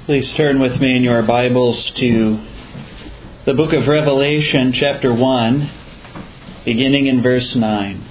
Please turn with me in your Bibles to the book of Revelation, chapter 1, beginning in verse 9.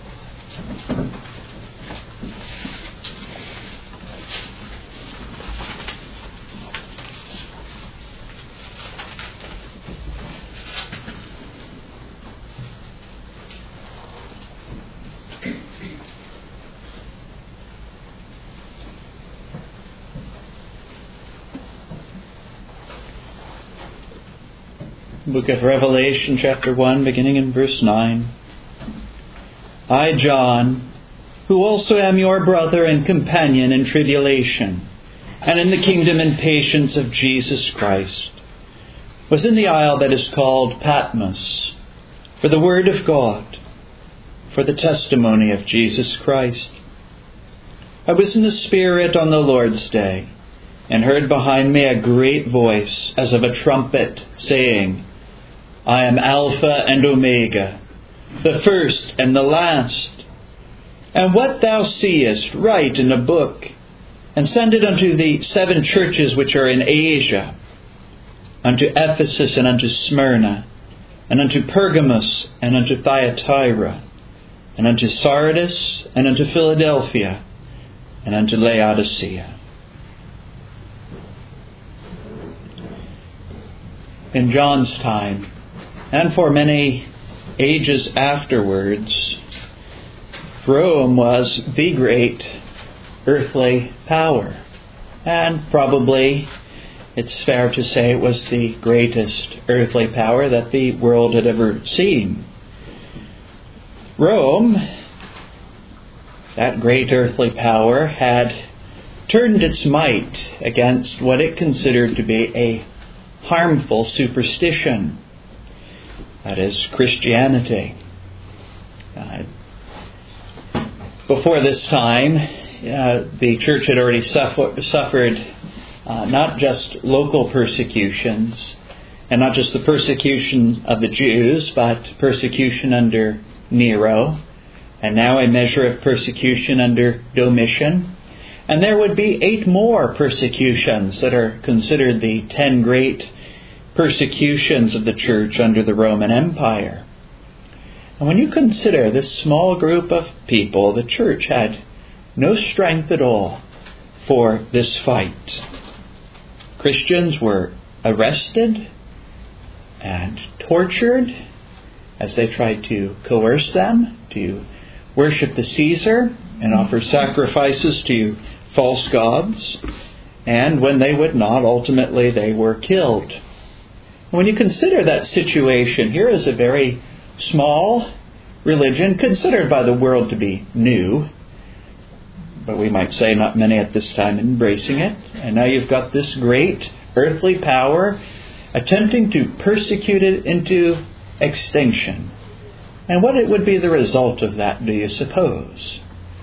Book of Revelation, chapter 1, beginning in verse 9. I, John, who also am your brother and companion in tribulation, and in the kingdom and patience of Jesus Christ, was in the isle that is called Patmos, for the word of God, for the testimony of Jesus Christ. I was in the Spirit on the Lord's day, and heard behind me a great voice, as of a trumpet, saying, I am Alpha and Omega, the first and the last. And what thou seest, write in a book, and send it unto the 7 churches which are in Asia, unto Ephesus, and unto Smyrna, and unto Pergamos, and unto Thyatira, and unto Sardis, and unto Philadelphia, and unto Laodicea. In John's time, and for many ages afterwards, Rome was the great earthly power. And probably it's fair to say it was the greatest earthly power that the world had ever seen. Rome, that great earthly power, had turned its might against what it considered to be a harmful superstition. That is Christianity. Before this time, the church had already suffered not just local persecutions, and not just the persecution of the Jews, but persecution under Nero, and now a measure of persecution under Domitian. And there would be 8 more persecutions that are considered the 10 great persecutions of the church under the Roman Empire. And when you consider this small group of people, the church had no strength at all for this fight. Christians were arrested and tortured as they tried to coerce them to worship the Caesar and offer sacrifices to false gods. And when they would not, ultimately they were killed. When you consider that situation, here is a very small religion, considered by the world to be new, but we might say not many at this time embracing it. And now you've got this great earthly power attempting to persecute it into extinction. And what would be the result of that, do you suppose?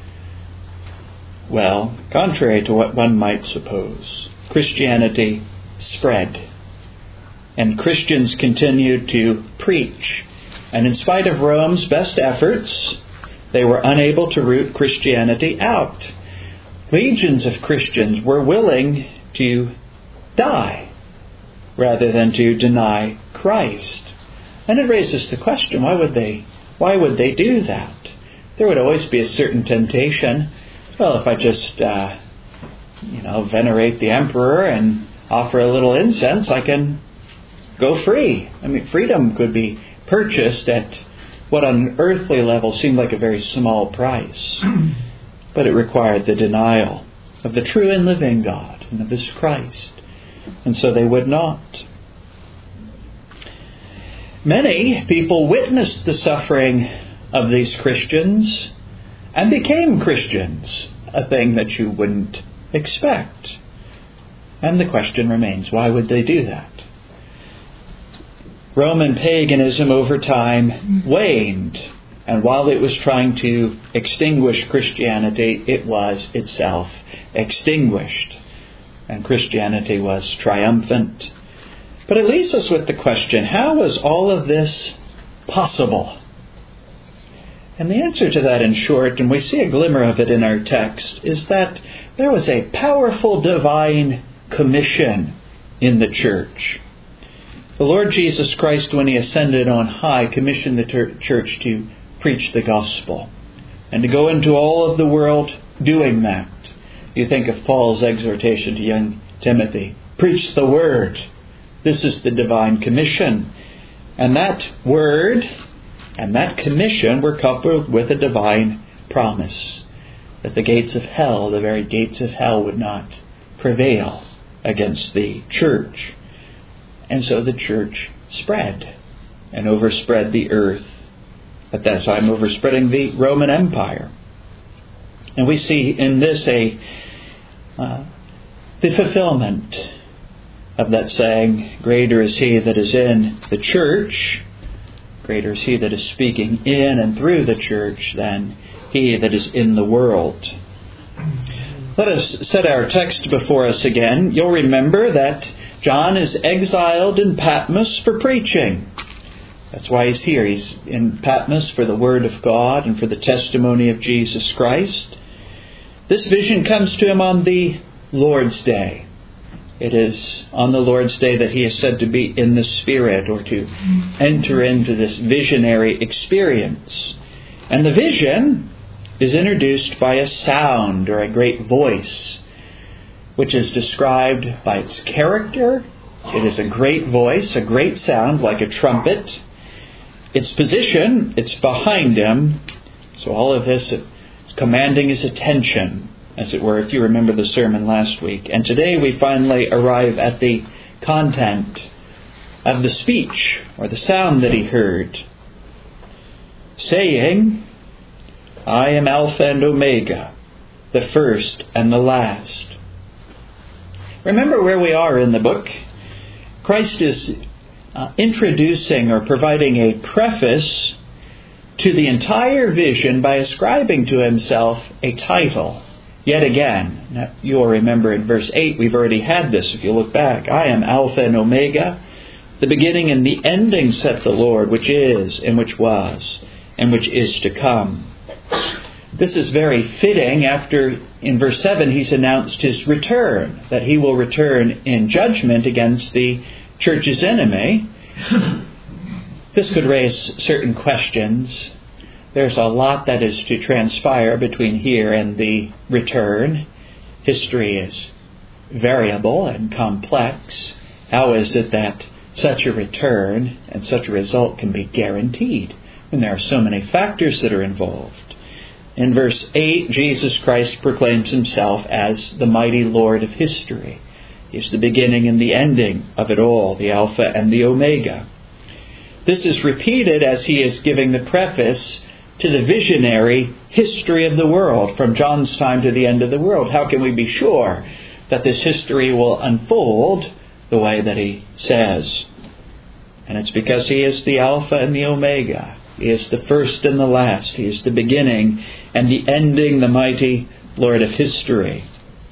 Well, contrary to what one might suppose, Christianity spread. And Christians continued to preach. And in spite of Rome's best efforts, they were unable to root Christianity out. Legions of Christians were willing to die rather than to deny Christ. And it raises the question, why would they do that? There would always be a certain temptation. Well, if I just venerate the emperor and offer a little incense, I can go free. I mean, freedom could be purchased at what on an earthly level seemed like a very small price. But it required the denial of the true and living God and of His Christ. And so they would not. Many people witnessed the suffering of these Christians and became Christians, a thing that you wouldn't expect. And the question remains, why would they do that? Roman paganism over time waned, and while it was trying to extinguish Christianity, it was itself extinguished, and Christianity was triumphant. But it leaves us with the question, how was all of this possible? And the answer to that, in short, and we see a glimmer of it in our text, is that there was a powerful divine commission in the church. The Lord Jesus Christ, when he ascended on high, commissioned the church to preach the gospel and to go into all of the world doing that. You think of Paul's exhortation to young Timothy, preach the word. This is the divine commission. And that word and that commission were coupled with a divine promise that the gates of hell, the very gates of hell, would not prevail against the church. And so the church spread and overspread the earth. At that time, overspreading the Roman Empire. And we see in this the fulfillment of that saying, greater is he that is in the church, greater is he that is speaking in and through the church than he that is in the world. Let us set our text before us again. You'll remember that John is exiled in Patmos for preaching. That's why he's here. He's in Patmos for the Word of God and for the testimony of Jesus Christ. This vision comes to him on the Lord's Day. It is on the Lord's Day that he is said to be in the Spirit, or to enter into this visionary experience. And the vision is introduced by a sound or a great voice, which is described by its character. It is a great voice, a great sound like a trumpet. Its position, it's behind him. So all of this is commanding his attention, as it were, if you remember the sermon last week. And today we finally arrive at the content of the speech, or the sound that he heard, saying, I am Alpha and Omega, the first and the last. Remember where we are in the book. Christ is introducing or providing a preface to the entire vision by ascribing to himself a title. Yet again, now, you'll remember in verse 8, we've already had this if you look back. I am Alpha and Omega, the beginning and the ending, saith the Lord, which is, and which was, and which is to come. This is very fitting after, in verse 7, he's announced his return, that he will return in judgment against the church's enemy. This could raise certain questions. There's a lot that is to transpire between here and the return. History is variable and complex. How is it that such a return and such a result can be guaranteed when there are so many factors that are involved? In verse 8, Jesus Christ proclaims himself as the mighty Lord of history. He's the beginning and the ending of it all, the Alpha and the Omega. This is repeated as he is giving the preface to the visionary history of the world, from John's time to the end of the world. How can we be sure that this history will unfold the way that he says? And it's because he is the Alpha and the Omega. He is the first and the last. He is the beginning and the ending, the mighty Lord of history.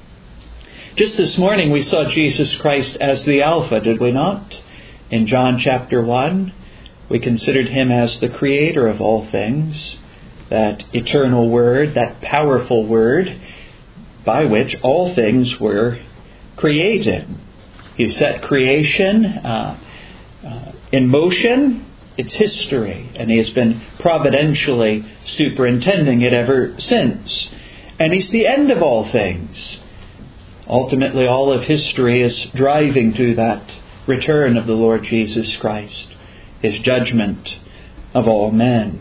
Just this morning we saw Jesus Christ as the Alpha, did we not? In John chapter 1, we considered him as the creator of all things, that eternal word, that powerful word by which all things were created. He set creation in motion. It's history, and he has been providentially superintending it ever since. And he's the end of all things. Ultimately, all of history is driving to that return of the Lord Jesus Christ, his judgment of all men.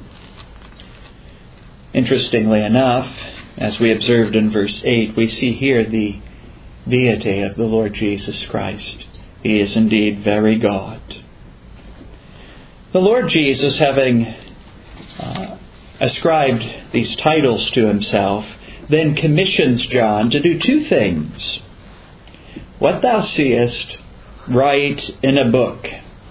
Interestingly enough, as we observed in verse 8, we see here the deity of the Lord Jesus Christ. He is indeed very God. The Lord Jesus, having ascribed these titles to himself, then commissions John to do two things. What thou seest, write in a book.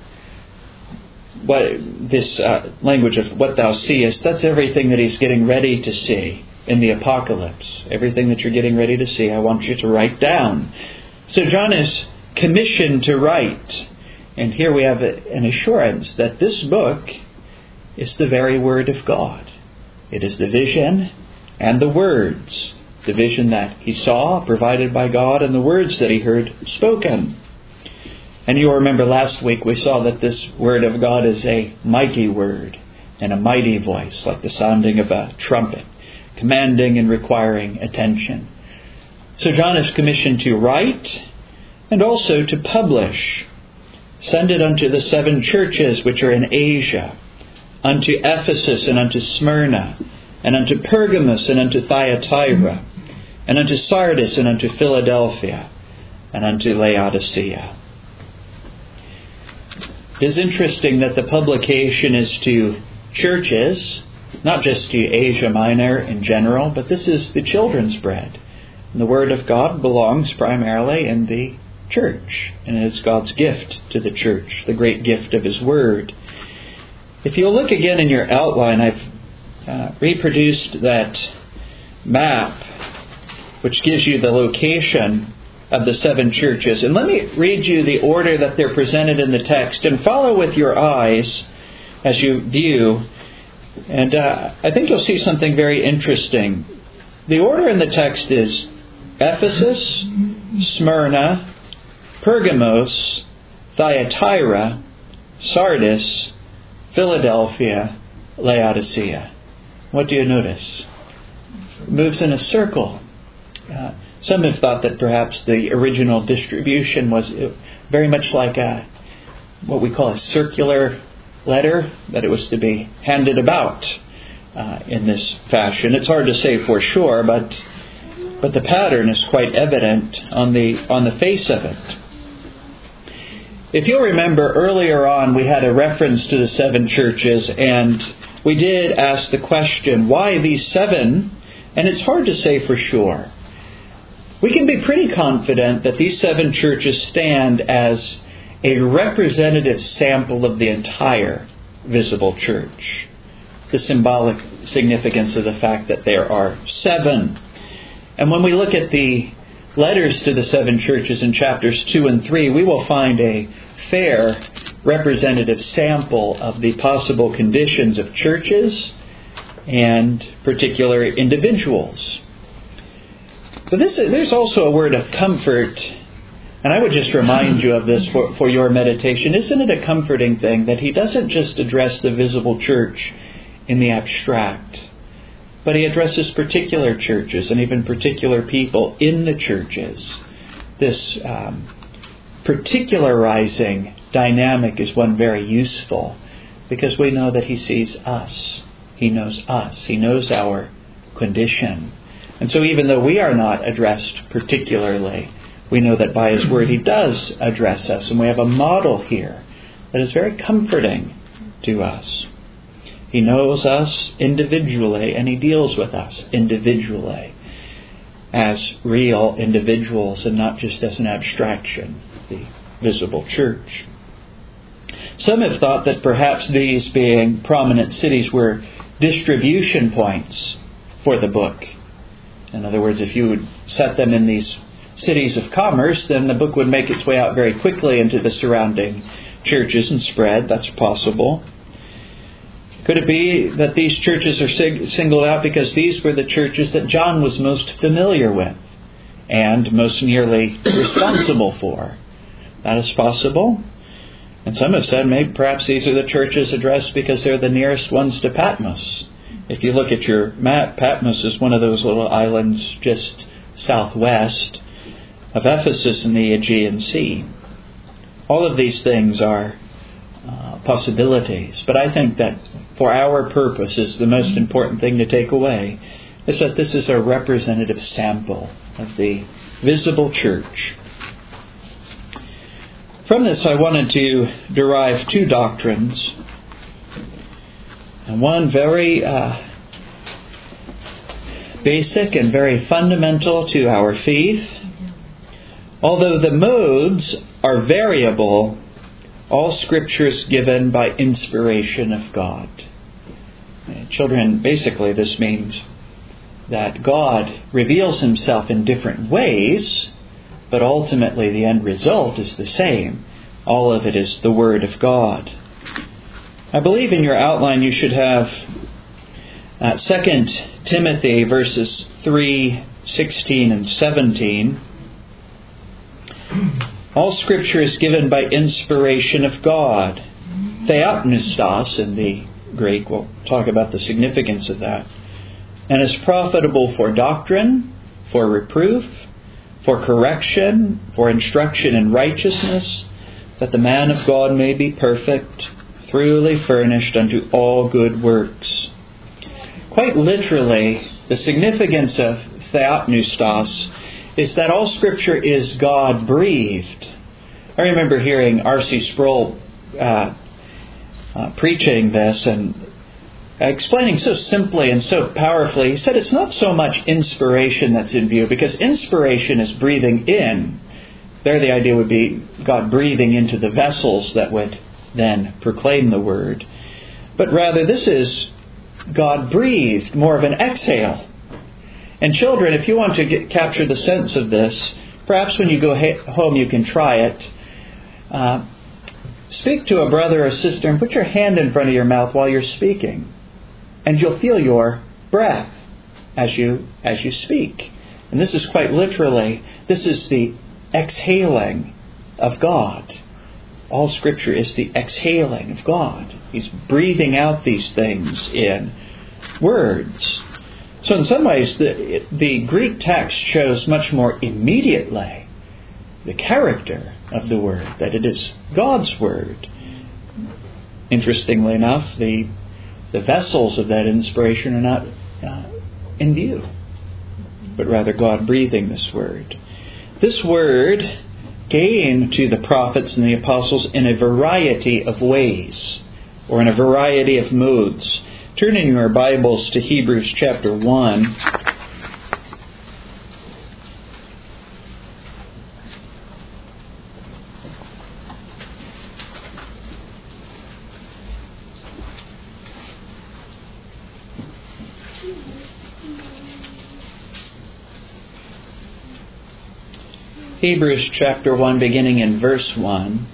This language of what thou seest, that's everything that he's getting ready to see in the apocalypse. Everything that you're getting ready to see, I want you to write down. So John is commissioned to write. And here we have an assurance that this book is the very Word of God. It is the vision and the words the vision that he saw provided by God and the words that he heard spoken. And you'll remember last week we saw that this word of God is a mighty word and a mighty voice, like the sounding of a trumpet, commanding and requiring attention. So John is commissioned to write and also to publish. Send it unto the 7 churches which are in Asia, unto Ephesus and unto Smyrna, and unto Pergamos and unto Thyatira, and unto Sardis and unto Philadelphia, and unto Laodicea. It is interesting that the publication is to churches, not just to Asia Minor in general, but this is the children's bread. And the Word of God belongs primarily in the church, and it is God's gift to the church, the great gift of His Word. If you'll look again in your outline, I've reproduced that map which gives you the location of the 7 churches. And let me read you the order that they're presented in the text, and follow with your eyes as you view. And I think you'll see something very interesting. The order in the text is Ephesus, Smyrna, Pergamos, Thyatira, Sardis, Philadelphia, Laodicea. What do you notice? It moves in a circle. Some have thought that perhaps the original distribution was very much like what we call a circular letter, that it was to be handed about in this fashion. It's hard to say for sure, but the pattern is quite evident on the face of it. If you'll remember, earlier on we had a reference to the 7 churches, and we did ask the question, why these 7? And it's hard to say for sure. We can be pretty confident that these 7 churches stand as a representative sample of the entire visible church. The symbolic significance of the fact that there are 7. And when we look at the letters to the 7 churches in chapters 2 and 3, we will find a fair representative sample of the possible conditions of churches and particular individuals. But there's also a word of comfort, and I would just remind you of this for your meditation. Isn't it a comforting thing that he doesn't just address the visible church in the abstract, but he addresses particular churches and even particular people in the churches? This particularizing dynamic is one very useful, because we know that he sees us. He knows us. He knows our condition. And so even though we are not addressed particularly, we know that by His Word He does address us. And we have a model here that is very comforting to us. He knows us individually, and He deals with us individually as real individuals and not just as an abstraction, the visible church. Some have thought that perhaps these, being prominent cities, were distribution points for the book. In other words, if you would set them in these cities of commerce, then the book would make its way out very quickly into the surrounding churches and spread. That's possible. Could it be that these churches are singled out because these were the churches that John was most familiar with and most nearly responsible for? That is possible. And some have said maybe perhaps these are the churches addressed because they're the nearest ones to Patmos. If you look at your map, Patmos is one of those little islands just southwest of Ephesus in the Aegean Sea. All of these things are possibilities. But I think that for our purposes, the most important thing to take away is that this is a representative sample of the visible church. From this, I wanted to derive 2 doctrines. And one very basic and very fundamental to our faith. Although the modes are variable, all Scripture is given by inspiration of God. Children, basically this means that God reveals Himself in different ways, but ultimately the end result is the same. All of it is the Word of God. I believe in your outline you should have 2 Timothy verses 3 16 and 17. All Scripture is given by inspiration of God. Theopneustos in the Greek. We'll talk about the significance of that. And is profitable for doctrine, for reproof, for correction, for instruction in righteousness, that the man of God may be perfect, thoroughly furnished unto all good works. Quite literally, the significance of theopneustos is that all Scripture is God-breathed. I remember hearing R.C. Sproul preaching this and explaining so simply and so powerfully. He said it's not so much inspiration that's in view, because inspiration is breathing in. There the idea would be God breathing into the vessels that would then proclaim the Word. But rather, this is God breathed, more of an exhale. And children, if you want to capture the sense of this, perhaps when you go home you can try it. Speak to a brother or sister and put your hand in front of your mouth while you're speaking. And you'll feel your breath as you speak. And this is quite literally, this is the exhaling of God. All Scripture is the exhaling of God. He's breathing out these things in words. So in some ways, the Greek text shows much more immediately the character of the Word, that it is God's Word. Interestingly enough, the vessels of that inspiration are not in view, but rather God breathing this Word. This Word came to the prophets and the apostles in a variety of ways, or in a variety of modes. Turn in your Bibles to Hebrews chapter 1. Hebrews chapter 1, beginning in verse 1.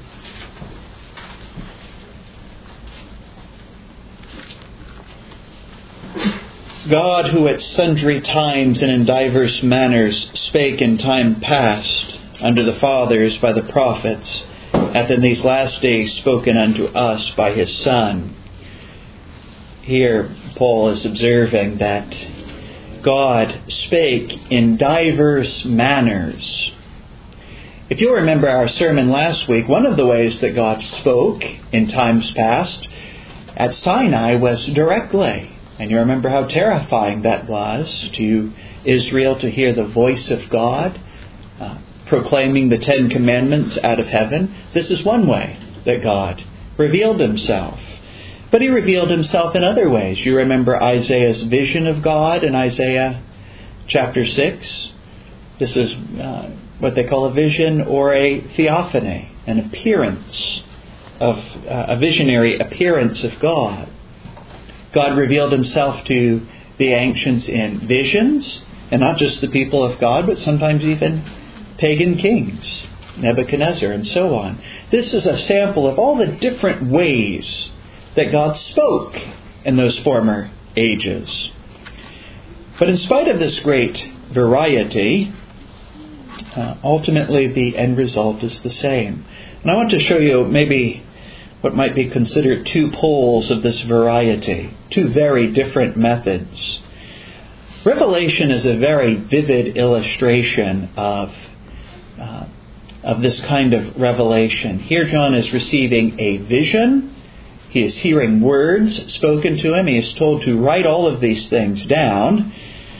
God, who at sundry times and in divers manners spake in time past unto the fathers by the prophets, hath in these last days spoken unto us by His Son. Here Paul is observing that God spake in divers manners. If you'll remember our sermon last week, one of the ways that God spoke in times past at Sinai was directly. And you remember how terrifying that was to Israel to hear the voice of God proclaiming the 10 Commandments out of heaven. This is one way that God revealed Himself. But He revealed Himself in other ways. You remember Isaiah's vision of God in Isaiah chapter 6. This is what they call a vision or a theophany, an appearance of a visionary appearance of God. God revealed Himself to the ancients in visions, and not just the people of God, but sometimes even pagan kings, Nebuchadnezzar and so on. This is a sample of all the different ways that God spoke in those former ages. But in spite of this great variety, ultimately the end result is the same. And I want to show you maybe what might be considered two poles of this variety, two very different methods. Revelation is a very vivid illustration of this kind of revelation. Here John is receiving a vision. He is hearing words spoken to him. He is told to write all of these things down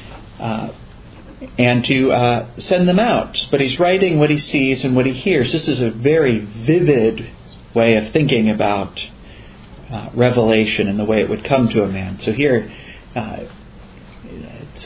and to send them out. But he's writing what he sees and what he hears. This is a very vivid way of thinking about revelation and the way it would come to a man. So here, it's,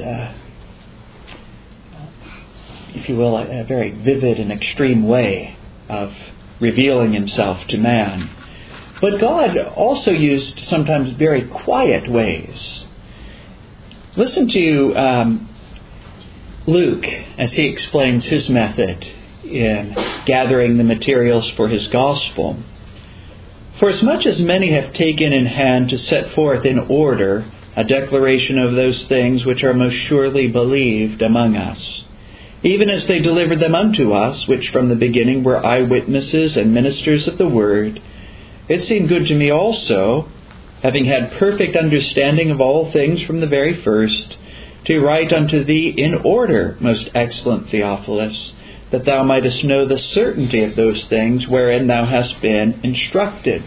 if you will, a very vivid and extreme way of revealing Himself to man. But God also used sometimes very quiet ways. Listen to Luke as he explains his method in gathering the materials for his gospel. For as much as many have taken in hand to set forth in order a declaration of those things which are most surely believed among us, even as they delivered them unto us, which from the beginning were eyewitnesses and ministers of the word. It seemed good to me also, having had perfect understanding of all things from the very first, to write unto thee in order, most excellent Theophilus, that thou mightest know the certainty of those things wherein thou hast been instructed.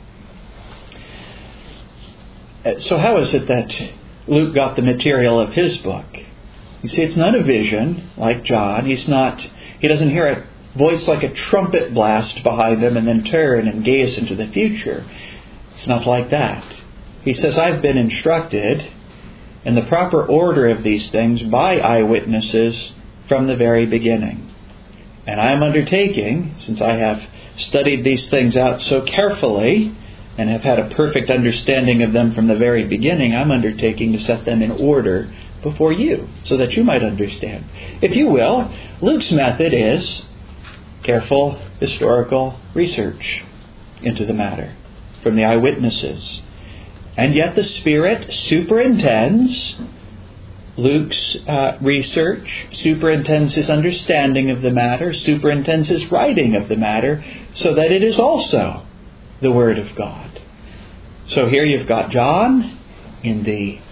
So how is it that Luke got the material of his book? You see, it's not a vision like John. He doesn't hear a voice like a trumpet blast behind him and then turn and gaze into the future. It's not like that. He says, I've been instructed in the proper order of these things by eyewitnesses from the very beginning. And I am undertaking, since I have studied these things out so carefully and have had a perfect understanding of them from the very beginning, I'm undertaking to set them in order before you, so that you might understand. If you will, Luke's method is careful historical research into the matter from the eyewitnesses. And yet the Spirit superintends Luke's research, superintends his understanding of the matter, superintends his writing of the matter, so that it is also the Word of God. So here you've got John in the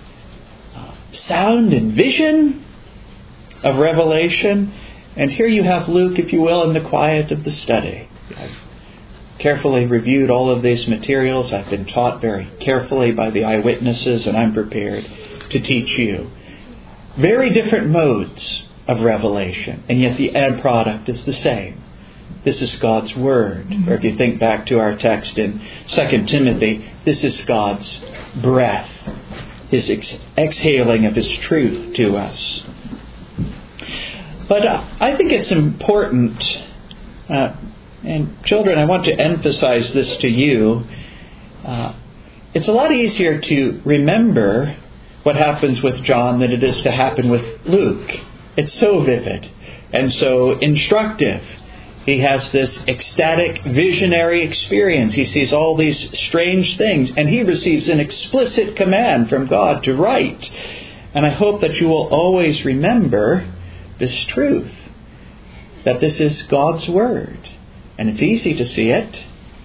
sound and vision of revelation, and here you have Luke, if you will, in the quiet of the study. I've carefully reviewed all of these materials. I've been taught very carefully by the eyewitnesses, and I'm prepared to teach you. Very different modes of revelation, and yet the end product is the same. This is God's Word. Or if you think back to our text in 2 Timothy, this is God's breath, His exhaling of His truth to us. But I think it's important, and children, I want to emphasize this to you. It's a lot easier to remember what happens with John than it is to happen with Luke. It's so vivid and so instructive. He has this ecstatic, visionary experience. He sees all these strange things, and he receives an explicit command from God to write. And I hope that you will always remember this truth, that this is God's Word. And it's easy to see it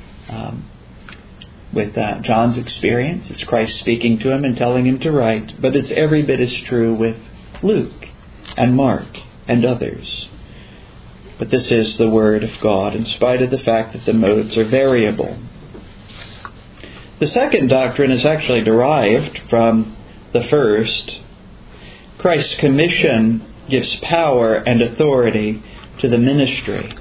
with John's experience. It's Christ speaking to him and telling him to write. But it's every bit as true with Luke and Mark and others. But this is the Word of God, in spite of the fact that the modes are variable. The second doctrine is actually derived from the first. Christ's commission gives power and authority to the ministry.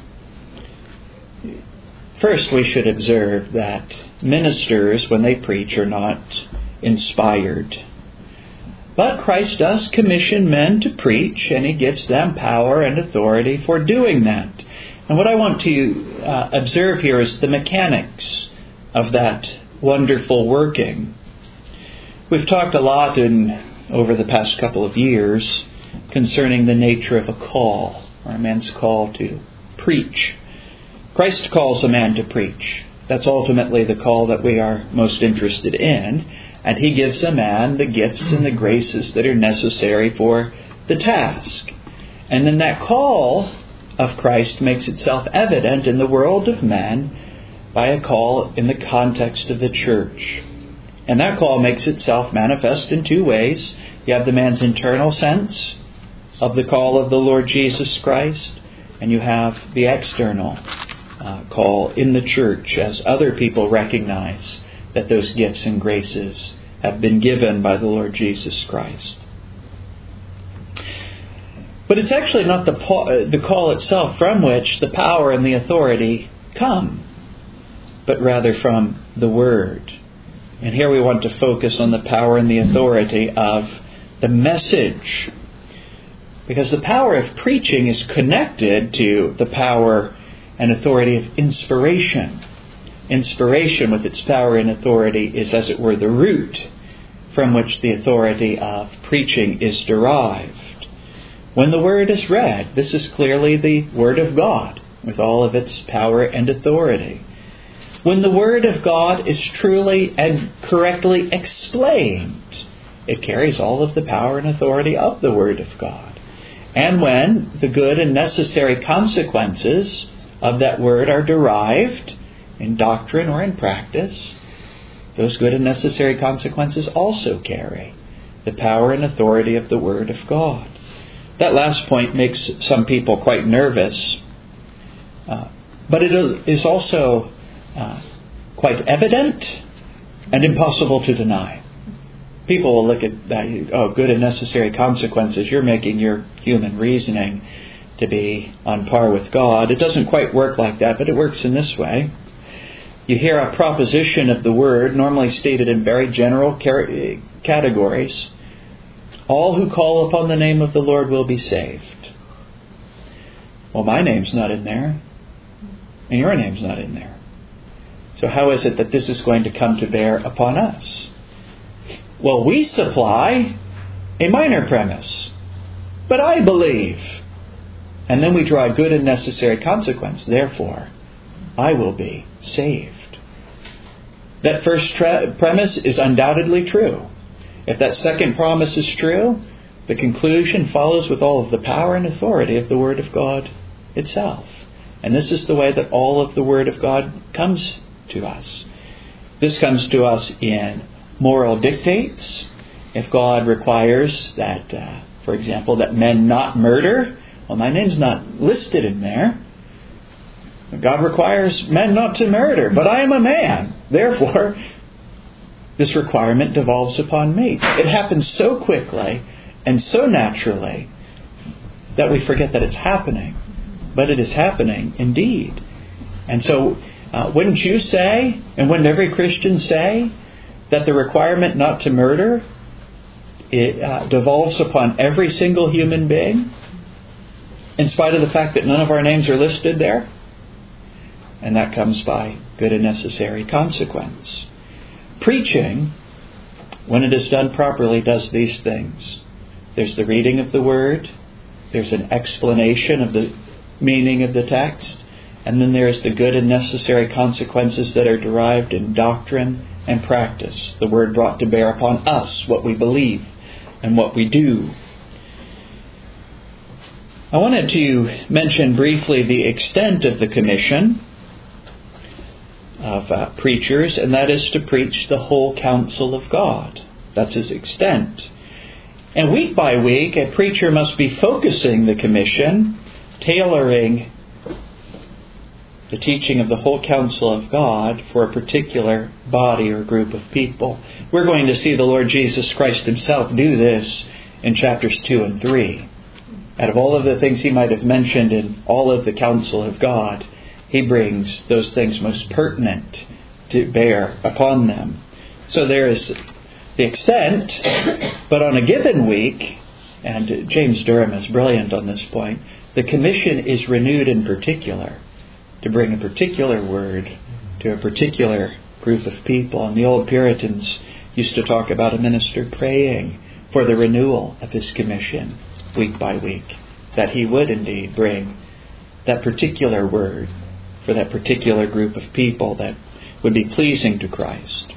First, we should observe that ministers, when they preach, are not inspired. But Christ does commission men to preach, and He gives them power and authority for doing that. And what I want to observe here is the mechanics of that wonderful working. We've talked a lot over the past couple of years concerning the nature of a call, or a man's call to preach. Christ calls a man to preach. That's ultimately the call that we are most interested in. And He gives a man the gifts and the graces that are necessary for the task. And then that call of Christ makes itself evident in the world of men by a call in the context of the church. And that call makes itself manifest in two ways. You have the man's internal sense of the call of the Lord Jesus Christ, and you have the external call in the church as other people recognize that those gifts and graces have been given by the Lord Jesus Christ. But it's actually not the call itself from which the power and the authority come, but rather from the Word. And here we want to focus on the power and the authority of the message. Because the power of preaching is connected to the power and authority of inspiration. Inspiration, with its power and authority, is, as it were, the root from which the authority of preaching is derived. When the Word is read, this is clearly the Word of God, with all of its power and authority. When the Word of God is truly and correctly explained, it carries all of the power and authority of the Word of God. And when the good and necessary consequences of that Word are derived in doctrine or in practice, those good and necessary consequences also carry the power and authority of the Word of God. That last point makes some people quite nervous, but it is also quite evident and impossible to deny. People will look at that, good and necessary consequences. You're making your human reasoning to be on par with God. It doesn't quite work like that, but it works in this way. You hear a proposition of the Word, normally stated in very general categories. All who call upon the name of the Lord will be saved. Well, my name's not in there, and your name's not in there. So how is it that this is going to come to bear upon us? Well, we supply a minor premise, but I believe. And then we draw a good and necessary consequence. Therefore, I will be saved. That first premise is undoubtedly true. If that second promise is true, the conclusion follows with all of the power and authority of the Word of God itself. And this is the way that all of the Word of God comes to us. This comes to us in moral dictates. If God requires that, for example, that men not murder, well, my name's not listed in there. God requires men not to murder, but I am a man. Therefore, this requirement devolves upon me. It happens so quickly and so naturally that we forget that it's happening. But it is happening indeed. And so, wouldn't you say, and wouldn't every Christian say, that the requirement not to murder devolves upon every single human being, in spite of the fact that none of our names are listed there? And that comes by good and necessary consequence. Preaching, when it is done properly, does these things. There's the reading of the Word, there's an explanation of the meaning of the text, and then there's the good and necessary consequences that are derived in doctrine and practice. The Word brought to bear upon us, what we believe and what we do. I wanted to mention briefly the extent of the commission of preachers, and that is to preach the whole counsel of God. That's His extent. And week by week, a preacher must be focusing the commission, tailoring the teaching of the whole counsel of God for a particular body or group of people. We're going to see the Lord Jesus Christ Himself do this in chapters 2 and 3. Out of all of the things He might have mentioned in all of the counsel of God, He brings those things most pertinent to bear upon them. So there is the extent, but on a given week, and James Durham is brilliant on this point, the commission is renewed in particular to bring a particular word to a particular group of people. And the old Puritans used to talk about a minister praying for the renewal of his commission week by week, that he would indeed bring that particular word for that particular group of people that would be pleasing to Christ.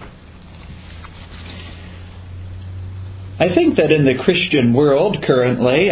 I think that in the Christian world currently,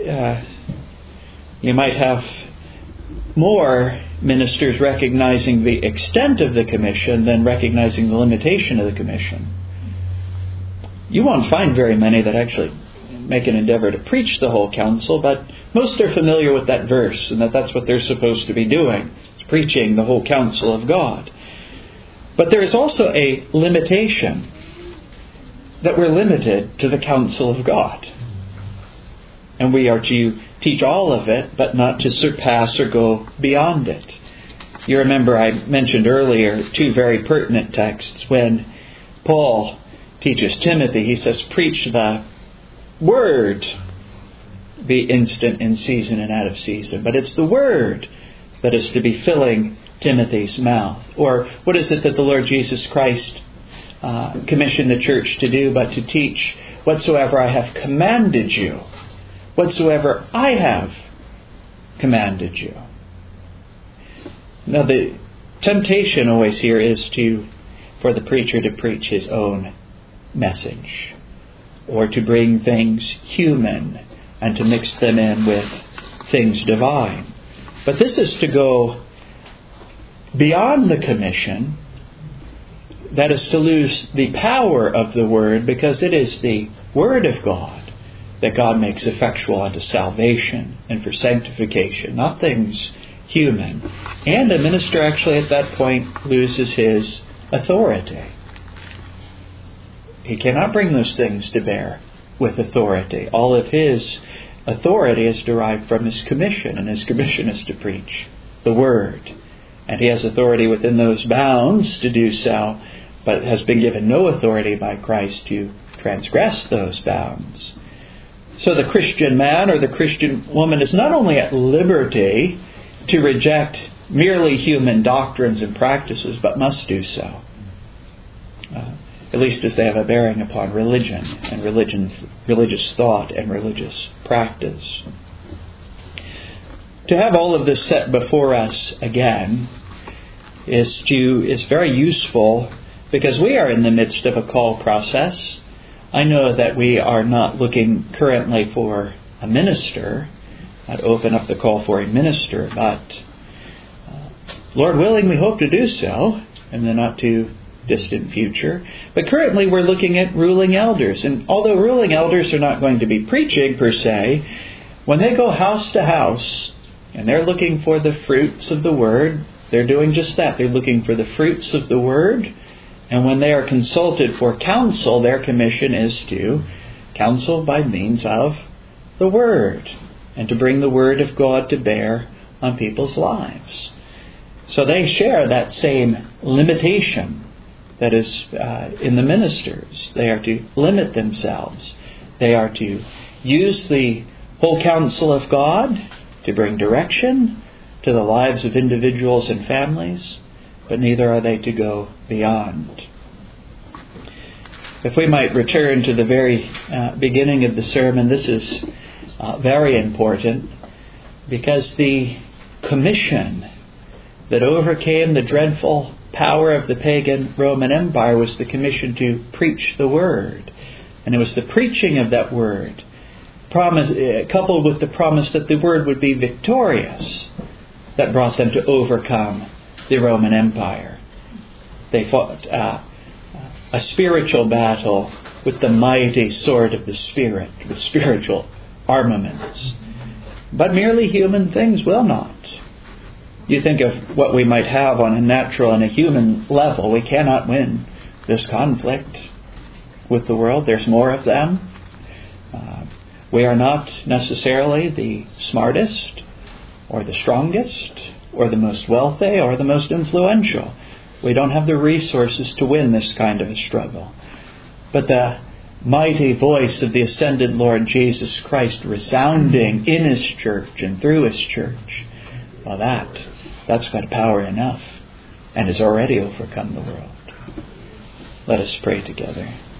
you might have more ministers recognizing the extent of the commission than recognizing the limitation of the commission. You won't find very many that actually make an endeavor to preach the whole counsel, but most are familiar with that verse and that that's what they're supposed to be doing. It's preaching the whole counsel of God. But there is also a limitation, that we're limited to the counsel of God. And we are to teach all of it, but not to surpass or go beyond it. You remember I mentioned earlier two very pertinent texts. When Paul teaches Timothy, he says, preach the word, be instant in season and out of season. But it's the word that is to be filling Timothy's mouth. Or what is it that the Lord Jesus Christ commissioned the church to do but to teach whatsoever I have commanded you? Whatsoever I have commanded you. Now the temptation always here is for the preacher to preach his own message. or to bring things human and to mix them in with things divine. But this is to go beyond the commission. That is to lose the power of the Word, because it is the Word of God that God makes effectual unto salvation and for sanctification, not things human. And a minister actually at that point loses his authority. He cannot bring those things to bear with authority. All of his authority is derived from his commission, and his commission is to preach the Word. And he has authority within those bounds to do so, but has been given no authority by Christ to transgress those bounds. So the Christian man or the Christian woman is not only at liberty to reject merely human doctrines and practices, but must do so. At least as they have a bearing upon religion and religious thought and religious practice. To have all of this set before us again is very useful, because we are in the midst of a call process. I know that we are not looking currently for a minister. I'd open up the call for a minister, but Lord willing, we hope to do so in the not too distant future. But currently we're looking at ruling elders. And although ruling elders are not going to be preaching per se, when they go house to house and they're looking for the fruits of the Word, they're doing just that. They're looking for the fruits of the Word. And when they are consulted for counsel, their commission is to counsel by means of the Word, and to bring the Word of God to bear on people's lives. So they share that same limitation that is in the ministers. They are to limit themselves. They are to use the whole counsel of God to bring direction to the lives of individuals and families, but neither are they to go beyond. If we might return to the very beginning of the sermon, this is very important, because the commission that overcame the dreadful power of the pagan Roman Empire was the commission to preach the Word. And it was the preaching of that Word, coupled with the promise that the Word would be victorious, that brought them to overcome the Roman Empire. They fought a spiritual battle with the mighty sword of the Spirit, with spiritual armaments. But merely human things will not. You think of what we might have on a natural and a human level. We cannot win this conflict with the world. There's more of them. We are not necessarily the smartest or the strongest or the most wealthy or the most influential. We don't have the resources to win this kind of a struggle. But the mighty voice of the ascended Lord Jesus Christ resounding in His church and through His church, well, that's got power enough and has already overcome the world. Let us pray together.